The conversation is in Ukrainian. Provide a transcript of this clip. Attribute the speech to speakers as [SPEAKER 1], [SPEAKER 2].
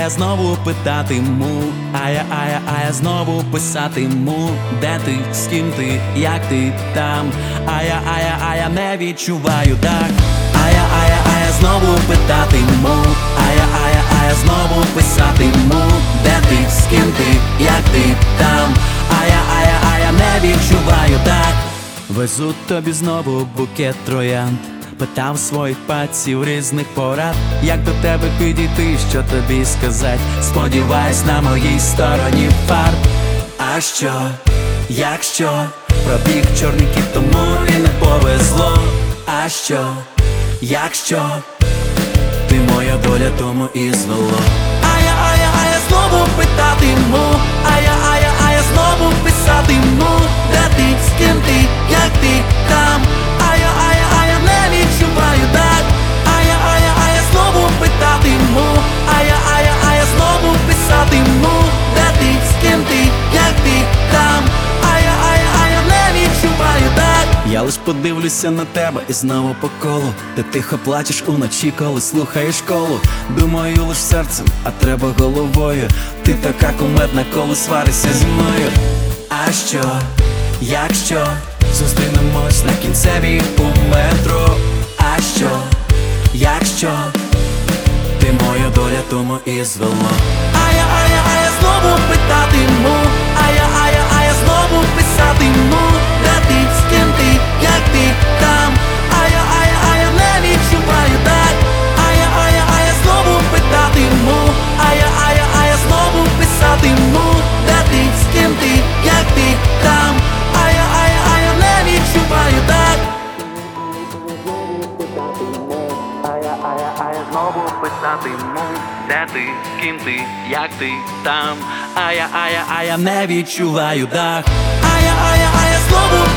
[SPEAKER 1] я знову питатиму, а я знову писатиму, де ти, з ким ти, як ти там, а я не відчуваю так. А я знову питатиму, а я знову писатиму, де ти, з ким ти, як ти там, а я не відчуваю так. Везу тобі знову букет троянд, питав своїх паців різних порад, як до тебе підійти, що тобі сказать. Сподіваюсь, на моїй стороні фарб. А що, якщо пробіг чорний кіт, тому і не повезло. А що, якщо ти моя доля, тому і звело. А я знову питатиму, а я знову писатиму, де ти, з ким ти, як ти там, а я не відчуваю так. А я знову питатиму, а я знову писатиму, де ти, з ким ти, як ти там, а я не відчуваю так. Я лиш подивлюся на тебе і знову по колу. Ти тихо плачеш уночі, коли слухаєш школу. Думаю лиш серцем, а треба головою. Ти така кумедна, коли сваришся зі мною. А що, якщо зустрінемось на кінцевій у метро? А що, якщо ти моя доля, тому і звело. А я знову питатиму, а я знову писатиму, де ти, з ким ти, як ти там, а я не відчуваю так. А я знову питатиму, а я знову писатиму, де ти, з ким ти, як ти там, а я не відчуваю так. А я знову писатиму, де ти, з ким ти, як ти там, а я не відчуваю так. А я знову